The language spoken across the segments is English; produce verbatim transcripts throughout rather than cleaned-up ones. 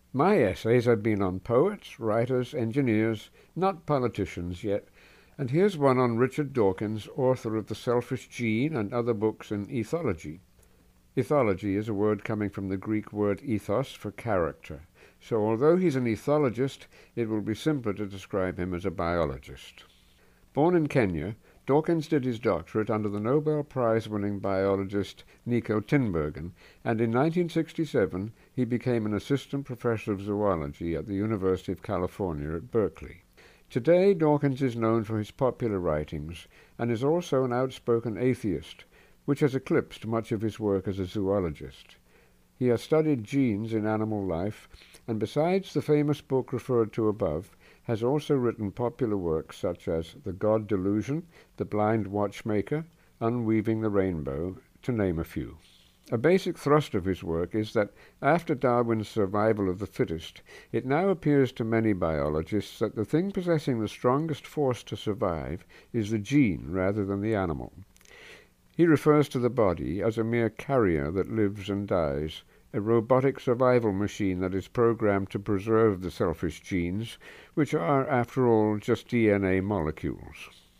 My essays have been on poets, writers, engineers, not politicians yet, and here's one on Richard Dawkins, author of The Selfish Gene and other books in ethology. Ethology is a word coming from the Greek word ethos for character, so although he's an ethologist, it will be simpler to describe him as a biologist. Born in Kenya, Dawkins did his doctorate under the Nobel Prize-winning biologist Nico Tinbergen, and in nineteen sixty-seven he became an assistant professor of zoology at the University of California at Berkeley. Today, Dawkins is known for his popular writings and is also an outspoken atheist, which has eclipsed much of his work as a zoologist. He has studied genes in animal life, and besides the famous book referred to above, has also written popular works such as The God Delusion, The Blind Watchmaker, Unweaving the Rainbow, to name a few. A basic thrust of his work is that after Darwin's survival of the fittest, it now appears to many biologists that the thing possessing the strongest force to survive is the gene rather than the animal. He refers to the body as a mere carrier that lives and dies, a robotic survival machine that is programmed to preserve the selfish genes, which are, after all, just D N A molecules.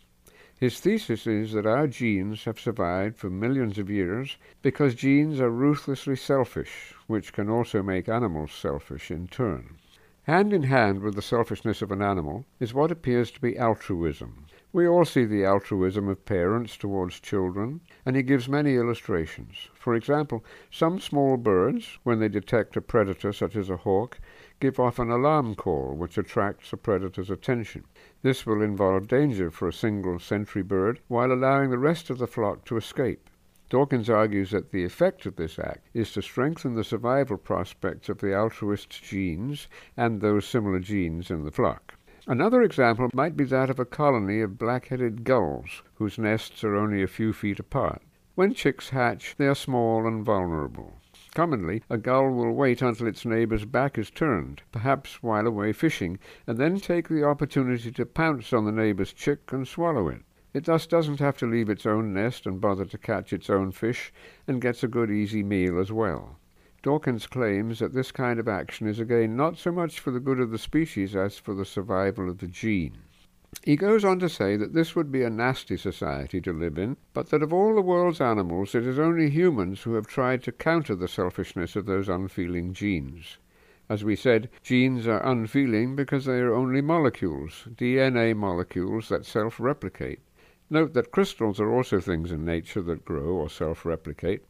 His thesis is that our genes have survived for millions of years because genes are ruthlessly selfish, which can also make animals selfish in turn. Hand in hand with the selfishness of an animal is what appears to be altruism. We all see the altruism of parents towards children, and he gives many illustrations. For example, some small birds, when they detect a predator such as a hawk, give off an alarm call which attracts a predator's attention. This will involve danger for a single sentry bird while allowing the rest of the flock to escape. Dawkins argues that the effect of this act is to strengthen the survival prospects of the altruist's genes and those similar genes in the flock. Another example might be that of a colony of black-headed gulls, whose nests are only a few feet apart. When chicks hatch, they are small and vulnerable. Commonly, a gull will wait until its neighbor's back is turned, perhaps while away fishing, and then take the opportunity to pounce on the neighbor's chick and swallow it. It thus doesn't have to leave its own nest and bother to catch its own fish, and gets a good easy meal as well. Dawkins claims that this kind of action is again not so much for the good of the species as for the survival of the gene. He goes on to say that this would be a nasty society to live in, but that of all the world's animals it is only humans who have tried to counter the selfishness of those unfeeling genes. As we said, genes are unfeeling because they are only molecules, D N A molecules that self-replicate. Note that crystals are also things in nature that grow or self-replicate.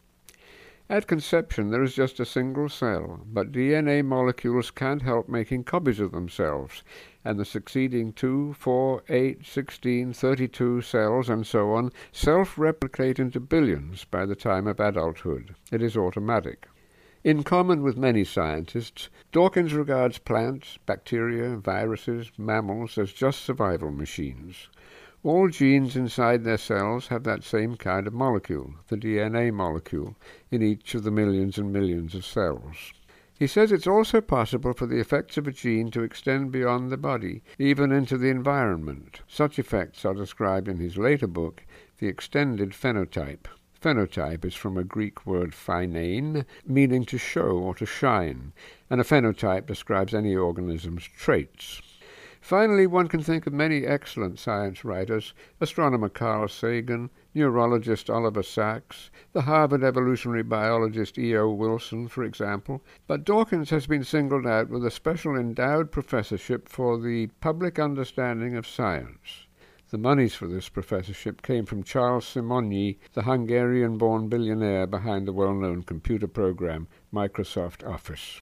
At conception there is just a single cell, but D N A molecules can't help making copies of themselves, and the succeeding two, four, eight, sixteen, thirty-two cells and so on self-replicate into billions by the time of adulthood. It is automatic. In common with many scientists, Dawkins regards plants, bacteria, viruses, mammals as just survival machines. All genes inside their cells have that same kind of molecule, the D N A molecule, in each of the millions and millions of cells. He says it's also possible for the effects of a gene to extend beyond the body, even into the environment. Such effects are described in his later book, The Extended Phenotype. Phenotype is from a Greek word phainein, meaning to show or to shine, and a phenotype describes any organism's traits. Finally, one can think of many excellent science writers, astronomer Carl Sagan, neurologist Oliver Sacks, the Harvard evolutionary biologist E O Wilson, for example, but Dawkins has been singled out with a special endowed professorship for the public understanding of science. The monies for this professorship came from Charles Simonyi, the Hungarian-born billionaire behind the well-known computer program Microsoft Office.